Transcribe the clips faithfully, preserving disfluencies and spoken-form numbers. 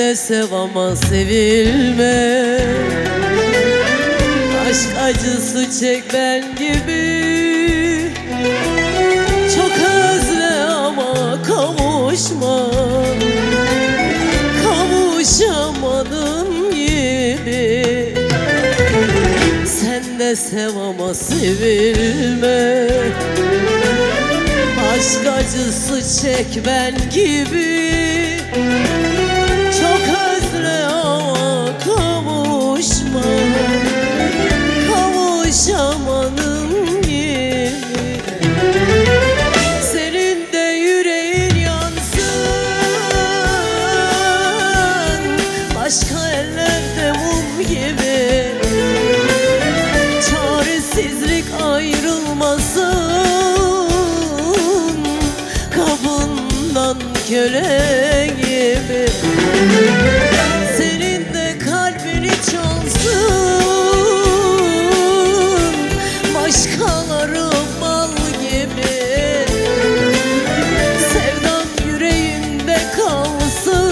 de sev ama sevilme. Aşk acısı çek ben gibi. Çok özle ama kavuşma. Kavuşamadın gibi. Sen de sev ama sevilme. Aşk acısı çek ben gibi. Çok özle ama kavuşma. Kavuşamadın gibi. Senin de yüreğin yansın, başka ellerde mum gibi. Çaresizlik ayrılmasın, kabından köle gibi. Senin de kalbini çalsın, başkaları mal gibi. Sevdan yüreğinde kalsın,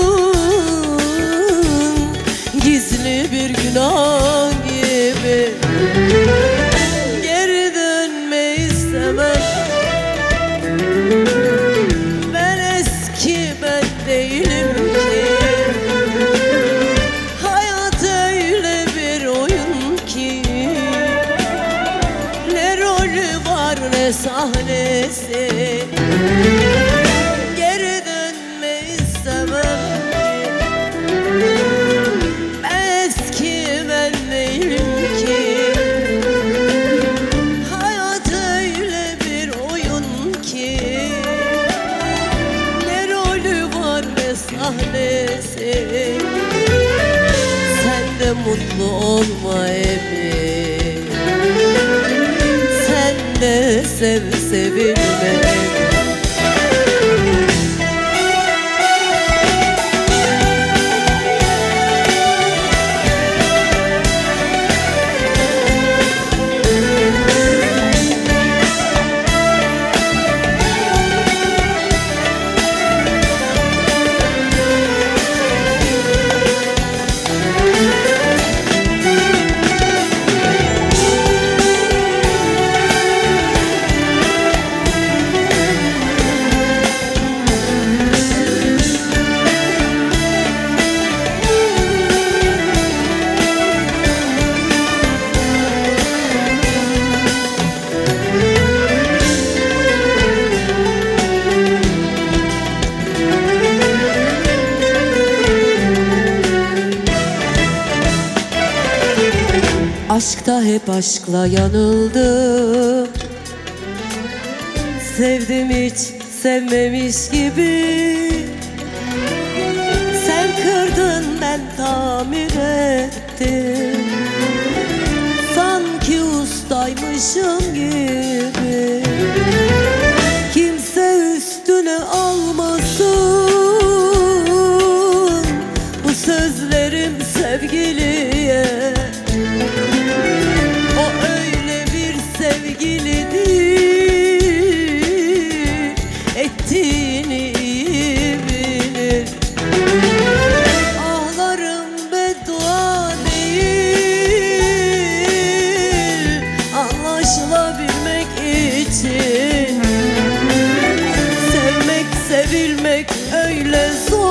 gizli bir günah gibi. Geri dönme istemem, ben eski ben değilim ki. Hayat öyle bir oyun ki, ne rolü var ne sahnesi. Geri dönme istemem, ben eski ben değilim ki. Hayat öyle bir oyun ki, ne rolü var ne sahnesi. Sen de mutlu olma emin, sen de sev sevilme. Aşkta hep aşkla yanıldım, sevdim hiç sevmemiş gibi. Sen kırdın ben tamir ettim, sanki ustaymışım gibi. Kimse üstüne almasın bu sözlerim sevgiliye. O öyle bir sevgili değil, ettiğini iyi bilir. Ağlarım beddua değil, anlaşılabilmek için. Sevmek sevilmek öyle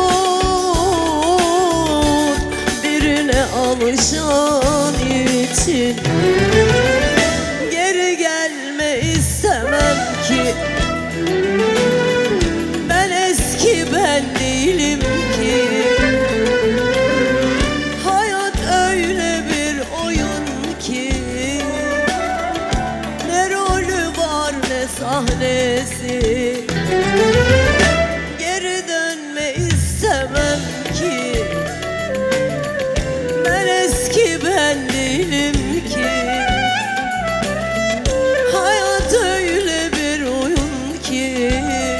zor, birine alışan için. Geri gelme istemem ki, ben eski ben değilim ki. Hayat öyle bir oyun ki, ne rolü var ne sahnesi. Geri dönme istemem ki, ben eski ben değilim ki. Hayat öyle bir oyun ki,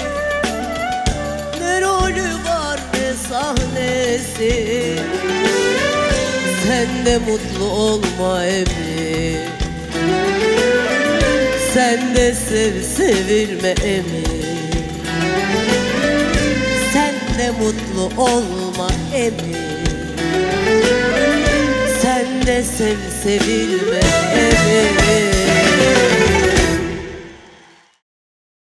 ne rolü var ne sahnesi. Sen de mutlu olma emin, sen de sev sevilme emin. Sen de mutlu olma Emin. Sen de sev sevilme Emin.